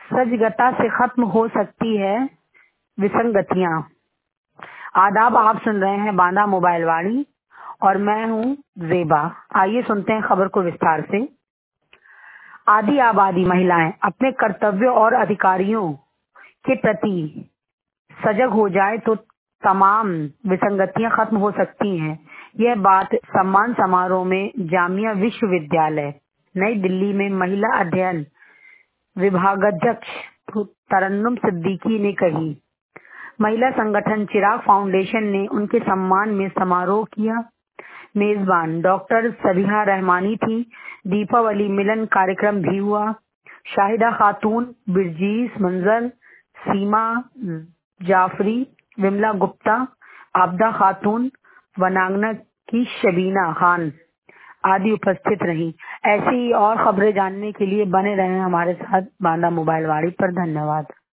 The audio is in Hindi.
सजगता से खत्म हो सकती है विसंगतियां। आदाब, आप सुन रहे हैं बांदा मोबाइल वाणी और मैं हूं जेबा। आइए सुनते हैं खबर को विस्तार से। आधी आबादी महिलाएं अपने कर्तव्यों और अधिकारियों के प्रति सजग हो जाए तो तमाम विसंगतियां खत्म हो सकती हैं। यह बात सम्मान समारोह में जामिया विश्वविद्यालय नई दिल्ली में महिला अध्ययन विभागाध्यक्ष तरन्नुम सिद्दीकी ने कही। महिला संगठन चिराग फाउंडेशन ने उनके सम्मान में समारोह किया। मेजबान डॉक्टर सबिहा रहमानी थी। दीपावली मिलन कार्यक्रम भी हुआ। शाहिदा खातून, बिरजीस मंजर, सीमा जाफरी, विमला गुप्ता, आबदा खातून, वनांगना की शबीना खान आदि उपस्थित रही। ऐसी और खबरें जानने के लिए बने रहें हमारे साथ बांदा मोबाइल वाणी पर। धन्यवाद।